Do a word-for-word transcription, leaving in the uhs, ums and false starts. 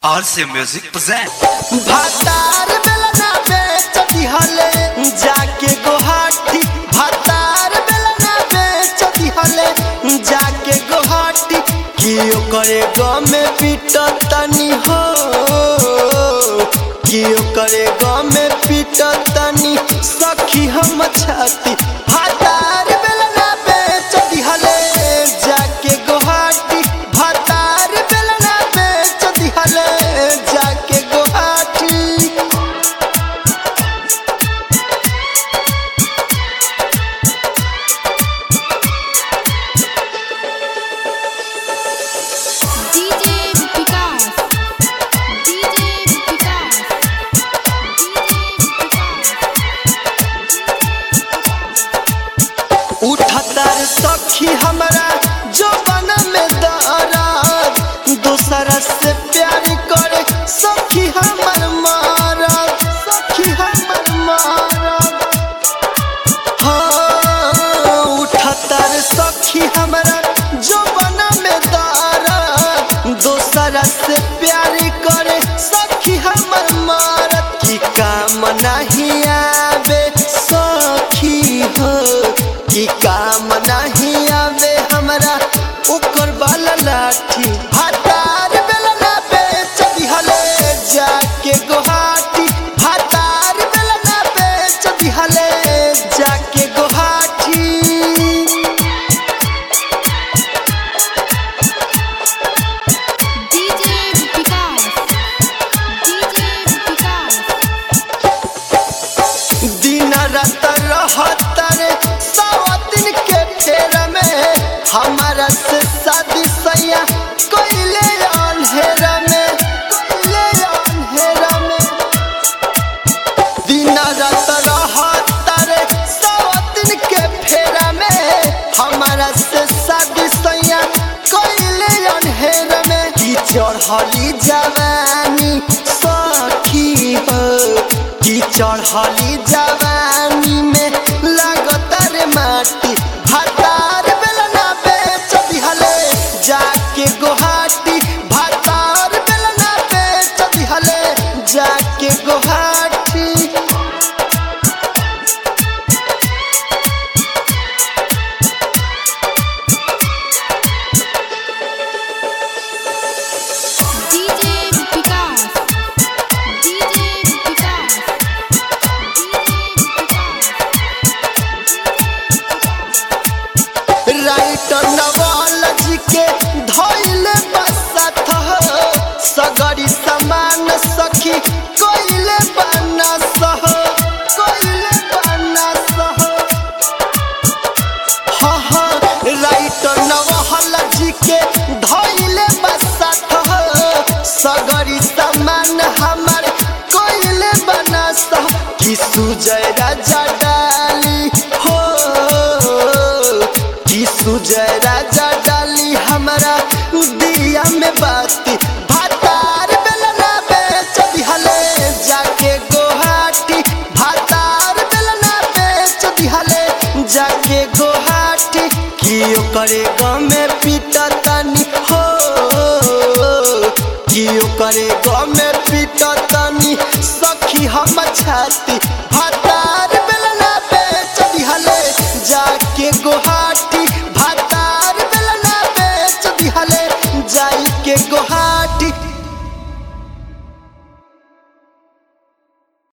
R C Music present भातार बेलना बेच दिहले जाके गोहाटी भातार बेलना बेच दिहले जाके गोहाटी कियो करे गम में पिटतनी हो कियो करे गम में पिटतनी सखी हम छाती भातार बेलना बेच दिहले जाके गोहाटी भातार बेलना बेच दिहले जाके गोहाटी डीजे विकास डीजे विकास उठतर सखी हमरा जो बन में दराज दूसरा से प्यार करे सखी हमर मारत सखी हमर मारत हाँ उठतर सखी हमरा जो बन में दराज दूसरा से प्यार करे सखी हमर मारत की काम नहीं आवे सखी हो की काम नहीं आवे हमरा ओकर बाला लाठी भातार बेलना बेच दिहले जाके गोहाटी भातार बेलना बेच दिहले जाके गोहाटी डीजे विकास डीजे विकास दिन रात रहत रे सावतिन के फेर में हमारा से शादी सैया कोइले अंधेरा में कोइले अंधेरा में दिन रात रहत रे सावतिन के फेर में हमारा से शादी सैया कोइले अंधेरा में की चढ़ली जवानी सखी हो की चढ़ली जवानी में लागत रे माटी भातार बेलना बेच दिहले जाके गोहाटी भातार बेलना बेच दिहले जाके Guwahati DJ Vikas DJ Vikas writer Nawal ji के धइले बसत हो सगरी समान सखी कोइले बनस हो कोइले बनस हो हाँ हाँ राइटर नवाल जी के धइले बसत हो सगरी समान हमार कोइले बनस हो कि सुजय राजा डाली हो कि सुजय राजा डाली हमरा दिया में बाती भातार बेलना बेच दिहले जाके गोहाटी भातार बेलना बेच दिहले जाके गोहाटी कियो करे गम में पिटतनी हो कियो करे गम में पिटतनी सखी हम छाती भात